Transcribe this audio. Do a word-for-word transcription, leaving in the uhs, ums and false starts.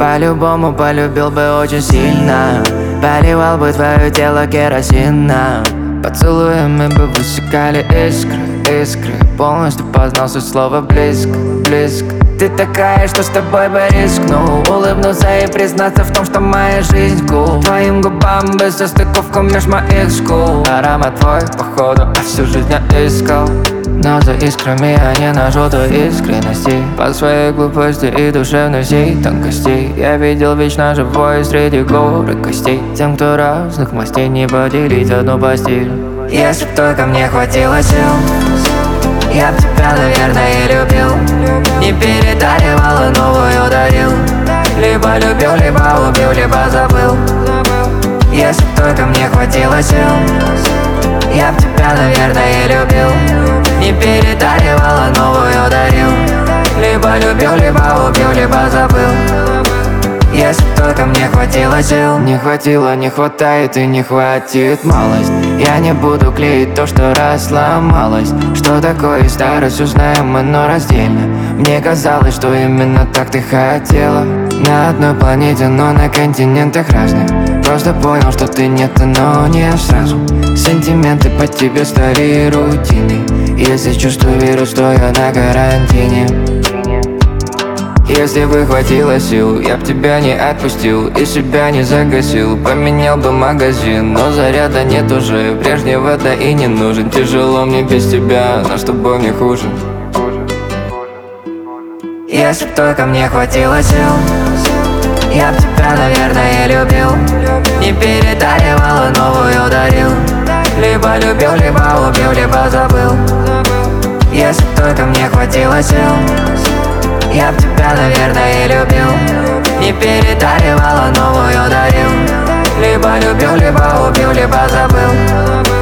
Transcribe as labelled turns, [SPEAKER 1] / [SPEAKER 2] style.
[SPEAKER 1] По-любому полюбил бы очень сильно, поливал бы твое тело керосином, поцелуями бы высекали искры, искры. Полностью познал суть слова близко, близко. Ты такая, что с тобой бы рискнул улыбнуться и признаться в том, что моя жизнь cool. Твоим губам бы состыковку меж моих скул. Аромат твой, походу, а всю жизнь я искал. Но за искрами я не нашел той искренности. По своей глупости и душевной всей тонкости я видел вечно живой среди горы костей. Тем, кто разных мастей, не поделить одну постель. Если б только мне хватило сил, я б тебя, наверное, и любил. Не передаривал и новую дарил. Либо любил, либо убил, либо забыл. Если б только мне хватило сил, я б тебя, наверное, и любил. Не передаривал и новую дарил. Либо любил, либо убил, либо забыл. Если б только мне хватило сил. Не хватило, не хватает и не хватит малость. Я не буду клеить то, что раз сломалось. Что такое старость, узнаем мы, но раздельно. Мне казалось, что именно так ты хотела. На одной планете, но на континентах разных. Просто понял, что ты нет, но не сразу. Сентименты по тебе стали рутиной. Если чувствую вирус, то я на карантине. Если бы хватило сил, я б тебя не отпустил и себя не загасил. Поменял бы магазин, но заряда нет уже. Прежнего да и не нужен. Тяжело мне без тебя, но с тобой мне хуже. Если б только мне хватило сил, я б тебя, наверное, и любил. Не передаривал и новую дарил. Либо любил, либо убил, либо забыл. Если б только мне хватило сил, я б тебя, наверное, и любил. Не передаривал и новую дарил. Либо любил, либо убил, либо забыл.